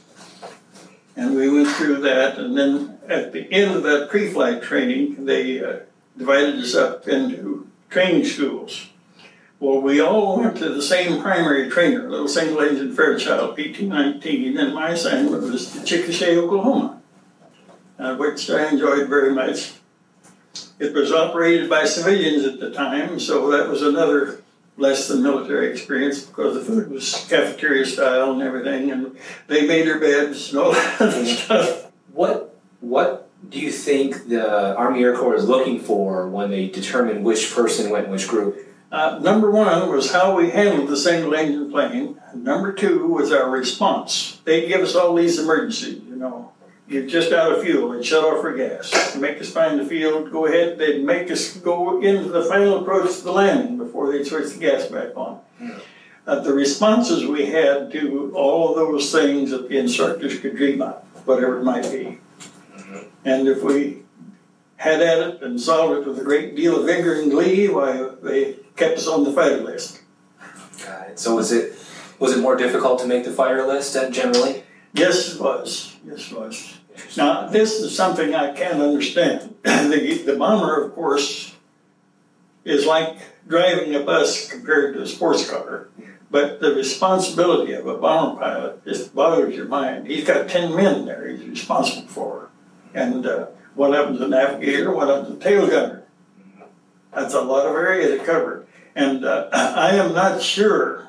And we went through that, and then at the end of that pre-flight training, they divided us up into training schools. Well, we all went to the same primary trainer, little single-engine Fairchild PT-19, and my assignment was to Chickasha, Oklahoma, which I enjoyed very much. It was operated by civilians at the time, so that was another less than military experience, because the food was cafeteria style and everything, and they made their beds and all that other stuff. What do you think the Army Air Corps is looking for when they determine which person went in which group? Number one was how we handled the single-engine plane. Number two was our response. They'd give us all these emergencies, You're just out of fuel. They'd shut off our gas. Make us find the field, go ahead. They'd make us go into the final approach to the landing before they'd switch the gas back on. The responses we had to all those things that the instructors could dream up, whatever it might be. And if we had at it and solved it with a great deal of vigor and glee, why, they kept us on the fighter list. Got it. So was it more difficult to make the fighter list generally? Yes, it was. Now, this is something I can't understand. The bomber, of course, is like driving a bus compared to a sports car. But the responsibility of a bomber pilot just bothers your mind. He's got 10 men there he's responsible for. And one of them's a navigator, one of them's a tail gunner. That's a lot of area to cover. And I am not sure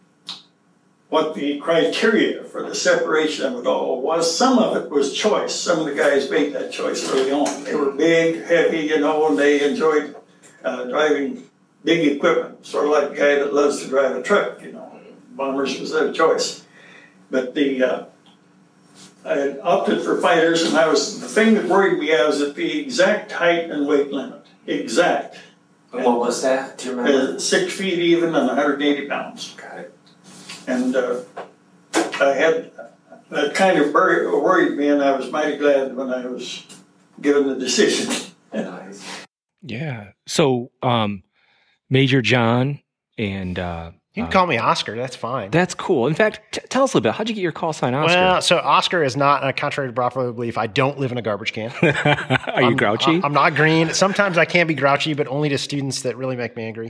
what the criteria for the separation of it all was. Some of it was choice. Some of the guys made that choice early on. They were big, heavy, and they enjoyed driving big equipment, sort of like a guy that loves to drive a truck, Bombers was their choice. But I opted for fighters, and the thing that worried me, I was at the exact height and weight limit. Exact. And what was that? Do you remember? 6 feet even and 180 pounds. Got it. And I had that kind of worried me, and I was mighty glad when I was given the decision. Nice. Yeah. So, Major John and You can call me Oscar. That's fine. that's cool. In fact, tell us a little bit. How'd you get your call sign, Oscar? Well, so Oscar is not, contrary to popular belief, I don't live in a garbage can. Are you grouchy? I'm not green. Sometimes I can be grouchy, but only to students that really make me angry.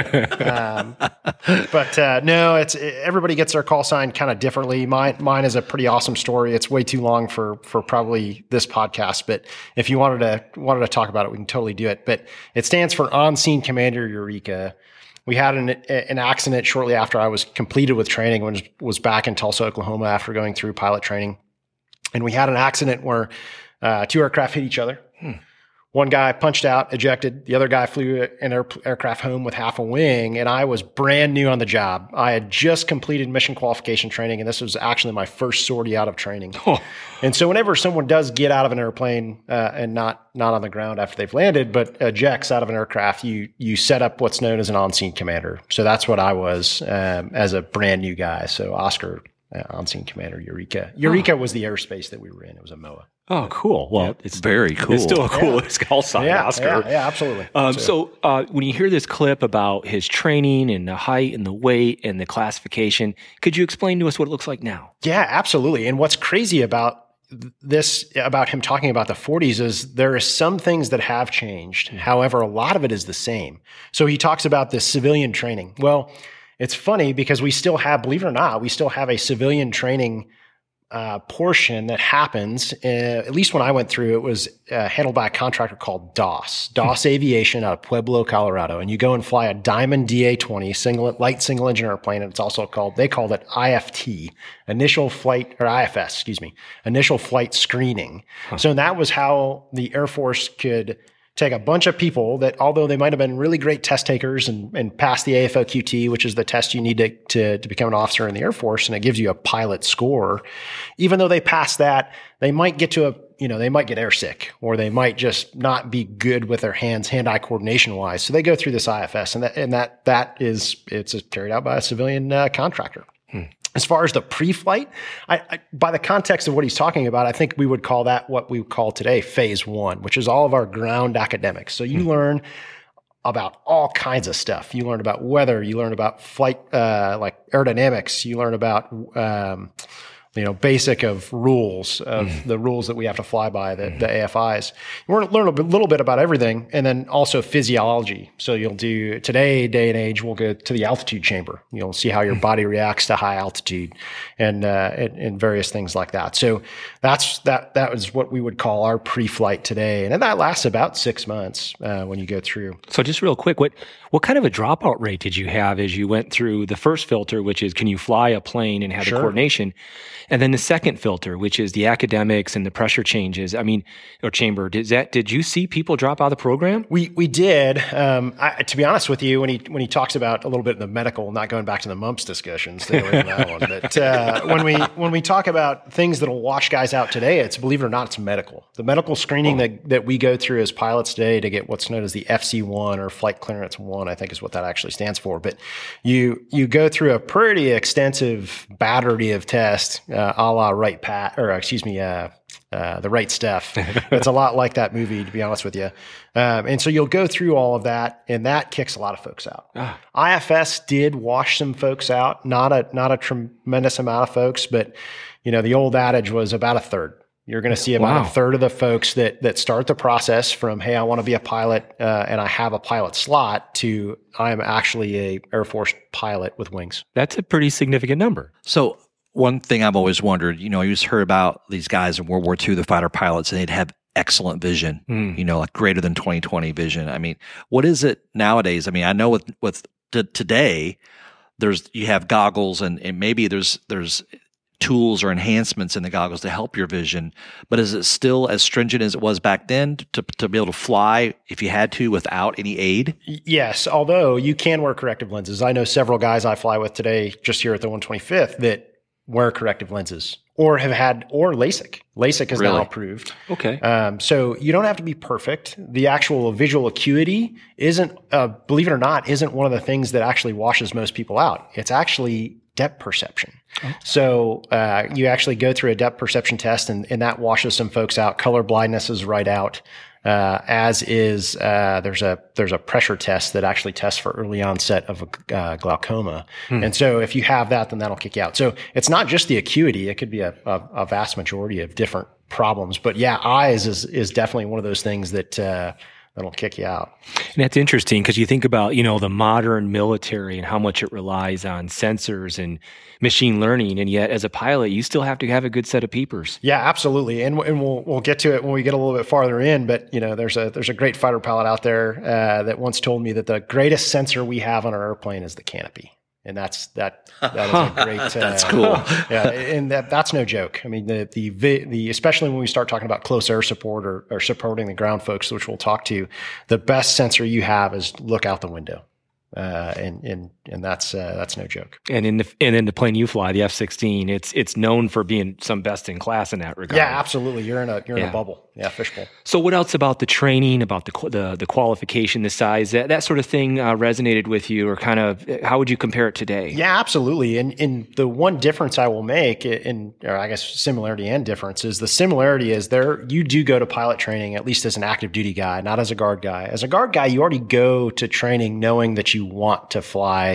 No, everybody gets their call sign kind of differently. Mine is a pretty awesome story. It's way too long for probably this podcast, but if you wanted to talk about it, we can totally do it. But it stands for On Scene Commander Eureka. We had an accident shortly after I was completed with training, when I was back in Tulsa, Oklahoma, after going through pilot training. And we had an accident where two aircraft hit each other. One guy punched out, ejected. The other guy flew an aircraft home with half a wing, and I was brand new on the job. I had just completed mission qualification training, and this was actually my first sortie out of training. And so whenever someone does get out of an airplane and not on the ground after they've landed, but ejects out of an aircraft, you set up what's known as an on-scene commander. So that's what I was as a brand new guy. So Oscar, on-scene commander Eureka. Eureka was the airspace that we were in. It was a MOA. Oh, cool. Well, It's very cool. It's still a cool call sign, Oscar. Yeah, absolutely. So when you hear this clip about his training and the height and the weight and the classification, could you explain to us what it looks like now? Yeah, absolutely. And what's crazy about this about him talking about the 40s is there are some things that have changed. However, a lot of it is the same. So he talks about this civilian training. Well, it's funny because we still have, believe it or not, we still have a civilian training portion that happens. At least when I went through, it was handled by a contractor called DOS Aviation out of Pueblo, Colorado. And you go and fly a Diamond DA-20 light single engine airplane. And it's also called, they called it IFT, initial flight, or IFS, excuse me, initial flight screening. So that was how the Air Force could take a bunch of people that, although they might have been really great test takers and passed the AFOQT, which is the test you need to become an officer in the Air Force, and it gives you a pilot score. Even though they pass that, they might get they might get airsick, or they might just not be good with their hand-eye coordination wise. So they go through this IFS, and it's carried out by a civilian contractor. As far as the pre-flight, by the context of what he's talking about, I think we would call that what we call today phase one, which is all of our ground academics. So you learn about all kinds of stuff. You learn about weather. You learn about flight, like aerodynamics. You learn about basic of rules, of the rules that we have to fly by, the AFIs. We're going to learn a little bit about everything, and then also physiology. So you'll do, today, day and age, we'll go to the altitude chamber. You'll see how your body reacts to high altitude and various things like that. So that was what we would call our pre-flight today. And that lasts about 6 months when you go through. So just real quick, what kind of a dropout rate did you have as you went through the first filter, which is can you fly a plane and have the coordination? And then the second filter, which is the academics and the pressure changes, or chamber. Did you see people drop out of the program? We did. To be honest with you, when he talks about a little bit of the medical, not going back to the mumps discussions, stay away from that one. But when we talk about things that'll wash guys out today, it's, believe it or not, it's medical. The medical screening that we go through as pilots today to get what's known as the FC1 or Flight Clearance 1, I think is what that actually stands for. But you go through a pretty extensive battery of tests, a la The Right Stuff. It's a lot like that movie, to be honest with you. And so you'll go through all of that, and that kicks a lot of folks out. IFS did wash some folks out, not a tremendous amount of folks, but the old adage was about a third. You're going to see about a third of the folks that start the process from, hey, I want to be a pilot and I have a pilot slot, to I'm actually a Air Force pilot with wings. That's a pretty significant number. So one thing I've always wondered, you just heard about these guys in World War II, the fighter pilots, and they'd have excellent vision, like greater than 20/20 vision. What is it nowadays? I know with today, you have goggles and maybe there's tools or enhancements in the goggles to help your vision, but is it still as stringent as it was back then to be able to fly if you had to without any aid? Yes, although you can wear corrective lenses. I know several guys I fly with today just here at the 125th that wear corrective lenses or have had, or LASIK. LASIK is now approved. Okay. So you don't have to be perfect. The actual visual acuity isn't, believe it or not, isn't one of the things that actually washes most people out. It's actually depth perception. Okay. So you actually go through a depth perception test, and that washes some folks out. Color blindness is right out. As is, there's a pressure test that actually tests for early onset of glaucoma. And so if you have that, then that'll kick you out. So it's not just the acuity. It could be a vast majority of different problems. But yeah, eyes is definitely one of those things that'll kick you out. And that's interesting because you think about, the modern military and how much it relies on sensors and machine learning. And yet as a pilot, you still have to have a good set of peepers. Yeah, absolutely. And we'll get to it when we get a little bit farther in. But, there's a great fighter pilot out there that once told me that the greatest sensor we have on our airplane is the canopy. And that is a great. That's cool. Yeah, and that's no joke. The especially when we start talking about close air support or supporting the ground folks, which we'll talk to, the best sensor you have is look out the window. And that's no joke. And in the plane you fly, the F-16, it's known for being some best in class in that regard. Yeah, absolutely. You're in a bubble. Yeah, fishbowl. So what else about the training, about the qualification, the size, that sort of thing resonated with you, or kind of how would you compare it today? Yeah, absolutely. And the one difference I will make, or I guess similarity and difference, is the similarity is you do go to pilot training, at least as an active duty guy, not as a guard guy. As a guard guy, you already go to training knowing that you want to fly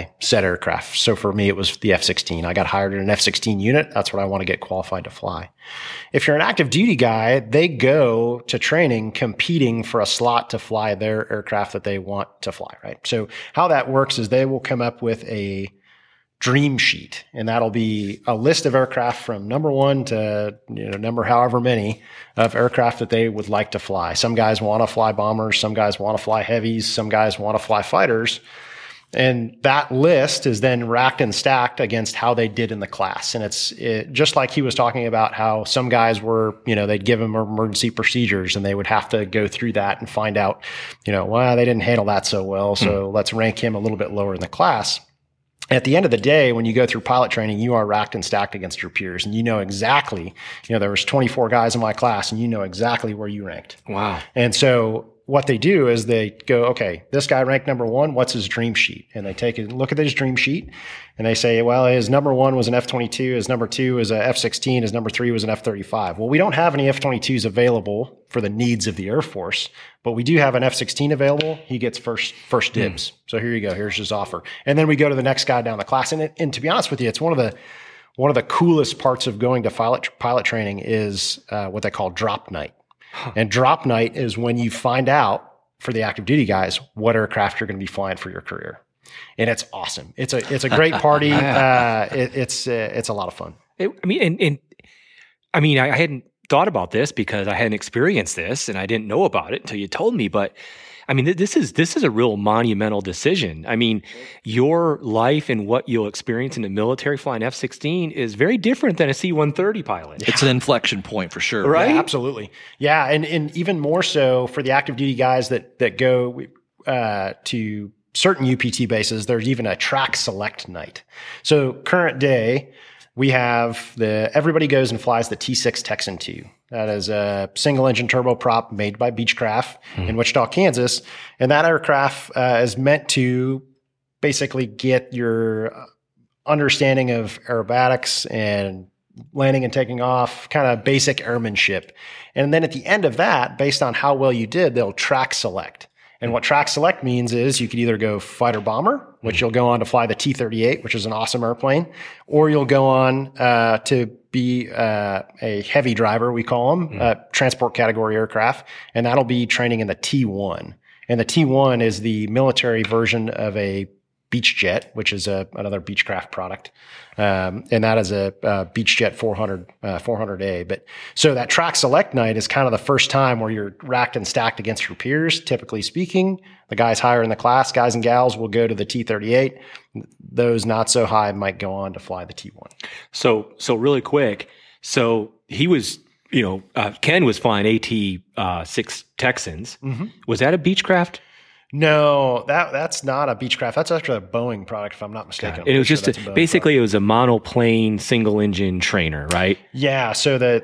fly said aircraft. So for me, it was the F-16. I got hired in an F-16 unit. That's what I want to get qualified to fly. If you're an active duty guy, they go to training competing for a slot to fly their aircraft that they want to fly, right? So how that works is they will come up with a dream sheet, and that'll be a list of aircraft from number 1 to number however many of aircraft that they would like to fly. Some guys want to fly bombers, some guys want to fly heavies, some guys want to fly fighters. And that list is then racked and stacked against how they did in the class. And it's just like he was talking about how some guys were, they'd give them emergency procedures and they would have to go through that and find out, well, they didn't handle that so well. So let's rank him a little bit lower in the class. At the end of the day, when you go through pilot training, you are racked and stacked against your peers, and you know exactly, there was 24 guys in my class, and you know exactly where you ranked. Wow. And so what they do is they go, okay, this guy ranked number 1. What's his dream sheet? And they take a look at his dream sheet and they say, well, his number 1 was an F-22. His number 2 is a F-16. His number 3 was an F-35. Well, we don't have any F-22s available for the needs of the Air Force, but we do have an F-16 available. He gets first dibs. So here you go. Here's his offer. And then we go to the next guy down the class. And to be honest with you, it's one of the coolest parts of going to pilot training is what they call drop night. And drop night is when you find out for the active duty guys what aircraft you're going to be flying for your career, and it's awesome. It's a great party. It's a lot of fun. I hadn't thought about this because I hadn't experienced this, and I didn't know about it until you told me. But this is a real monumental decision. Your life and what you'll experience in the military flying F-16 is very different than a C-130 pilot. It's an inflection point for sure. Right? Yeah, absolutely. Yeah. And even more so for the active duty guys that go to certain UPT bases, there's even a track select night. So current day, we have everybody goes and flies the T6 Texan II. That is a single engine turboprop made by Beechcraft in Wichita, Kansas. And that aircraft is meant to basically get your understanding of aerobatics and landing and taking off, kind of basic airmanship. And then at the end of that, based on how well you did, they'll track select. And what track select means is you could either go fighter bomber, which you'll go on to fly the T-38, which is an awesome airplane, or you'll go on to be a heavy driver, we call them, transport category aircraft, and that'll be training in the T-1. And the T-1 is the military version of a Beechjet, which is another Beechcraft product. And that is a Beechjet 400A. But so that track select night is kind of the first time where you're racked and stacked against your peers, typically speaking. The guys higher in the class, guys and gals, will go to the T-38. Those not so high might go on to fly the T-1. So really quick. So he was, Ken was flying AT-6 Texans. Mm-hmm. Was that a Beechcraft? No, that's not a Beechcraft. That's actually a Boeing product, if I'm not mistaken. It was just basically it was a monoplane single engine trainer, right? Yeah. So the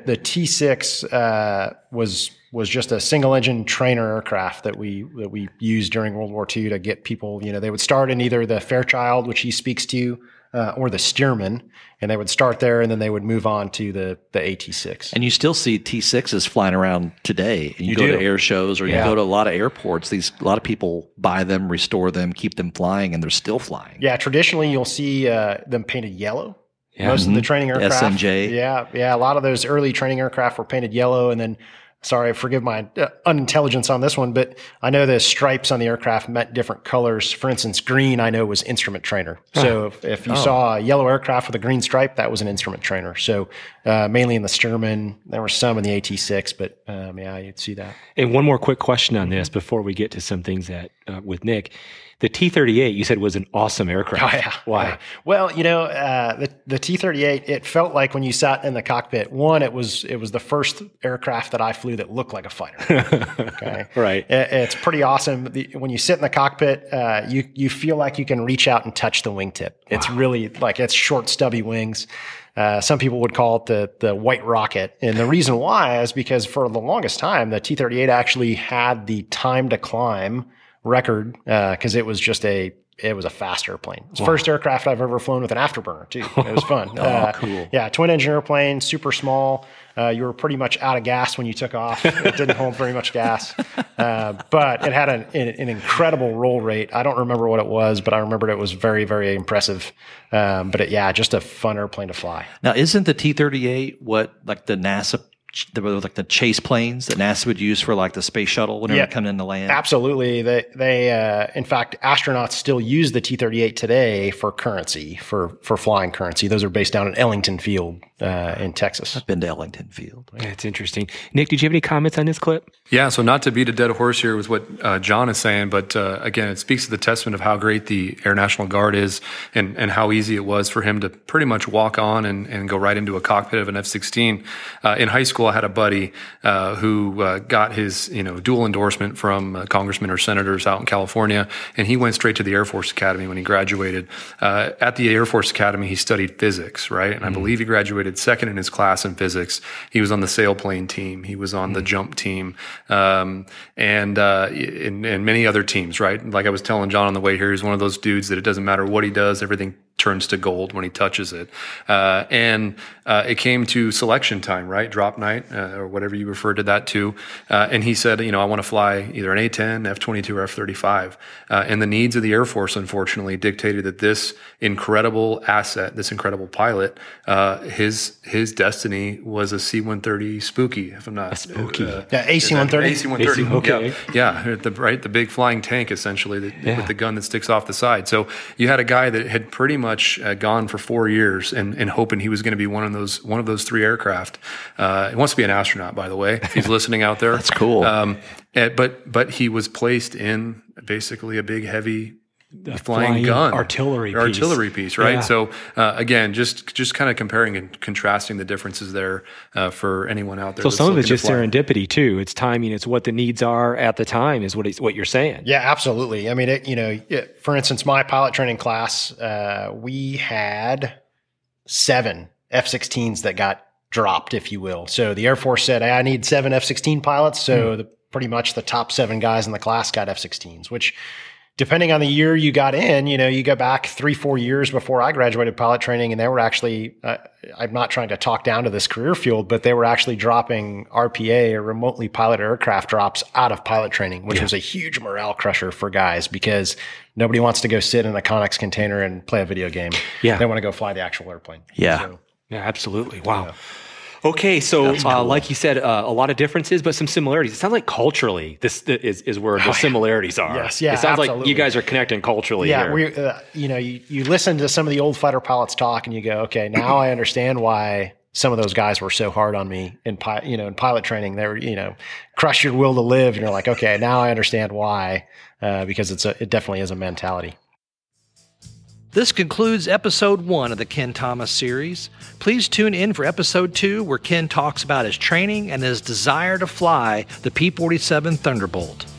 T6 was just a single engine trainer aircraft that we used during World War II to get people. They would start in either the Fairchild, which he speaks to, or the Stearman, and they would start there, and then they would move on to the AT-6. And you still see T-6s flying around today. And you go to air shows or you go to a lot of airports. A lot of people buy them, restore them, keep them flying, and they're still flying. Yeah, traditionally you'll see them painted yellow. Yeah. Most of the training aircraft. SMJ. Yeah. A lot of those early training aircraft were painted yellow, and then sorry, forgive my unintelligence on this one, but I know the stripes on the aircraft meant different colors. For instance, green I know was instrument trainer. So if you saw a yellow aircraft with a green stripe, that was an instrument trainer. So mainly in the Stearman, there were some in the AT-6, but you'd see that. And one more quick question on this before we get to some things that with Nick. The T-38 you said was an awesome aircraft. Oh, yeah. Why? Yeah. Well, the T-38, it felt like when you sat in the cockpit, one, it was the first aircraft that I flew that looked like a fighter. Okay. Right. It's pretty awesome. When you sit in the cockpit, you feel like you can reach out and touch the wingtip. It's really it's short, stubby wings. Some people would call it the white rocket. And the reason why is because for the longest time, the T-38 actually had the time to climb record because it was just a it was a fast airplane. It's the first aircraft I've ever flown with an afterburner too. It was fun. Cool. Yeah, twin engine airplane, super small. You were pretty much out of gas when you took off. It didn't hold very much gas, but it had an incredible roll rate. I don't remember what it was, but I remembered it was very, very impressive. Just a fun airplane to fly. Now, isn't the T-38 what like the NASA, like the chase planes that NASA would use for like the space shuttle whenever it comes in to land? Absolutely. They in fact, astronauts still use the T-38 today for currency, for flying currency. Those are based down at Ellington Field in Texas. I've been to Ellington Field. That's interesting. Nick, did you have any comments on this clip? Yeah, so not to beat a dead horse here with what John is saying, but again, it speaks to the testament of how great the Air National Guard is and how easy it was for him to pretty much walk on and go right into a cockpit of an F-16. In high school, I had a buddy who got his dual endorsement from congressmen or senators out in California, and he went straight to the Air Force Academy when he graduated. At the Air Force Academy, he studied physics, right? And I believe he graduated second in his class in physics. He was on the sailplane team. He was on the jump team. And many other teams, right? Like I was telling John on the way here, he's one of those dudes that it doesn't matter what he does, everything turns to gold when he touches it. It came to selection time, right? Drop night, or whatever you referred to that to. And he said, I want to fly either an A-10, F-22, or F-35. And the needs of the Air Force, unfortunately, dictated that this incredible asset, this incredible pilot, his destiny was a C-130 Spooky, if I'm not... Spooky. AC-130? AC-130, okay. Yeah, the big flying tank, essentially, with the gun that sticks off the side. So you had a guy that had pretty much gone for 4 years and hoping he was going to be one of those three aircraft. He wants to be an astronaut, by the way, if he's listening out there. That's cool. But he was placed in basically a big, heavy flying gun artillery piece, right? Yeah. So again, just kind of comparing and contrasting the differences there for anyone out there. So some of it's just fly. serendipity too. It's timing. It's what the needs are at the time. Is what you're saying. Yeah, absolutely. I mean, for instance, my pilot training class, we had 7 F-16s that got dropped, if you will. So the Air Force said, I need 7 F-16 pilots. So pretty much the top 7 guys in the class got F-16s, which, depending on the year you got in, you go back 3-4 years before I graduated pilot training, and they were actually, I'm not trying to talk down to this career field, but they were actually dropping RPA, or remotely piloted aircraft drops, out of pilot training, which was a huge morale crusher for guys because nobody wants to go sit in a Connex container and play a video game. Yeah. They want to go fly the actual airplane. Yeah. Yeah, absolutely. Wow. Yeah. Okay, so cool. Like you said, a lot of differences, but some similarities. It sounds like culturally, this is where the similarities are. Yes, yeah, it sounds absolutely. like you guys are connecting culturally. Yeah, here. you listen to some of the old fighter pilots talk, and you go, okay, now I understand why some of those guys were so hard on me in pilot training. They were, crush your will to live, and you're like, okay, now I understand why, because it definitely is a mentality. This concludes episode 1 of the Ken Thomas series. Please tune in for episode 2, where Ken talks about his training and his desire to fly the P-47 Thunderbolt.